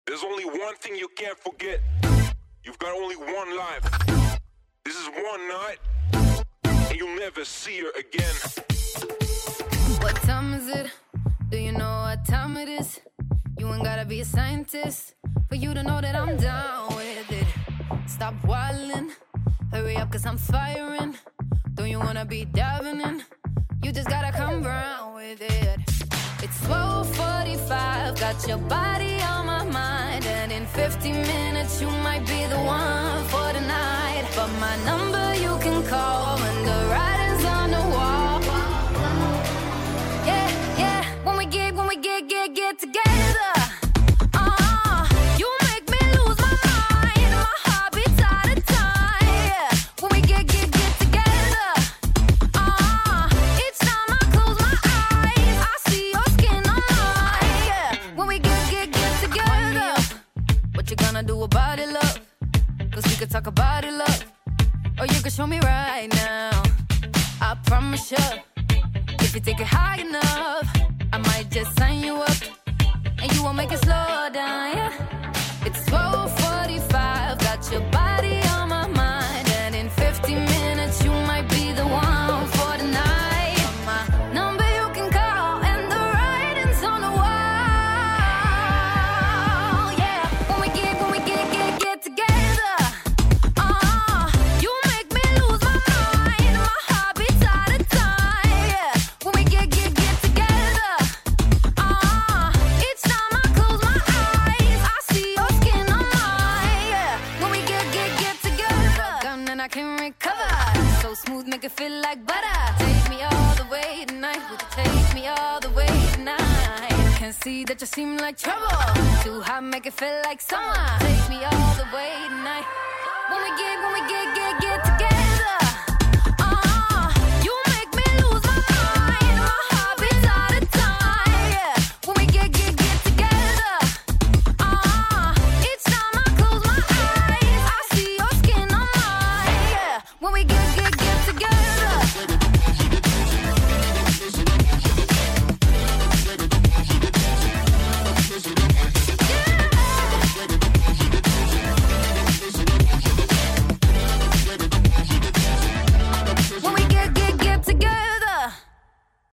There's only one thing you can't forget. You've got only one life. This is one night, and you'll never see her again. What time is it? Do you know what time it is? You ain't gotta be a scientist for you to know that I'm down with it. Stop wildin', hurry up cause I'm firing. Don't you wanna be diving in? You just gotta come round with it. It's 12:45, got your body on my mind. And in 50 minutes you might be the one for the night. But my number you can call when the writing's on the wall. Yeah, yeah, when we get together. You make me lose my mind. My heart beats out of time. Yeah, when we get together. Each time I close my eyes, I see your skin on mine. Yeah, when we get together. What you gonna do about it, love? Cause we could talk about it, love. Or you can show me right now. I promise you, if you take it high enough, I might just sign you up, and you won't make it slow down, yeah. It's 12:45, got your body on my mind. And in 50 minutes, you might be the one for the night. My number you can call, and the writing's on the wall. Yeah, when we get together. You make me lose my mind. My heart beats out of time. Yeah, when we get together. Each time I close my eyes, I see your skin on mine. Yeah, when we get together. Gun and I can recover. So smooth, make it feel like butter. Take me all the way tonight. Would you take me all the way tonight? Can see that you seem like trouble. Too hot, make it feel like summer. Take me all the way tonight. When we get together.